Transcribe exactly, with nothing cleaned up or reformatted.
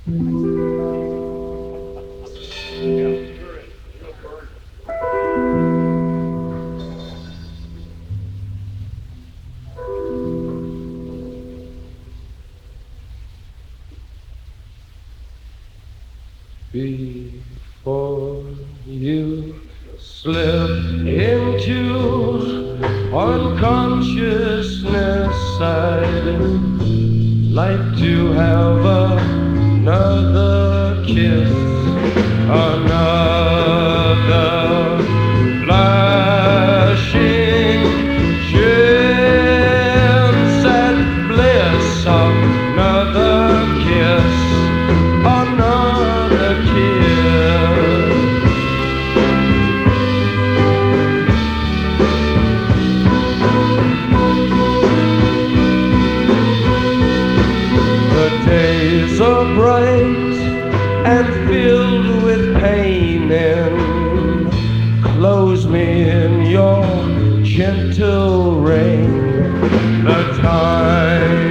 Before you slip into unconsciousness, I'd like to have another kiss, another flashing chance at bliss, another kiss, another kiss. The days are bright and filled with pain, enclose me in your gentle rain. The time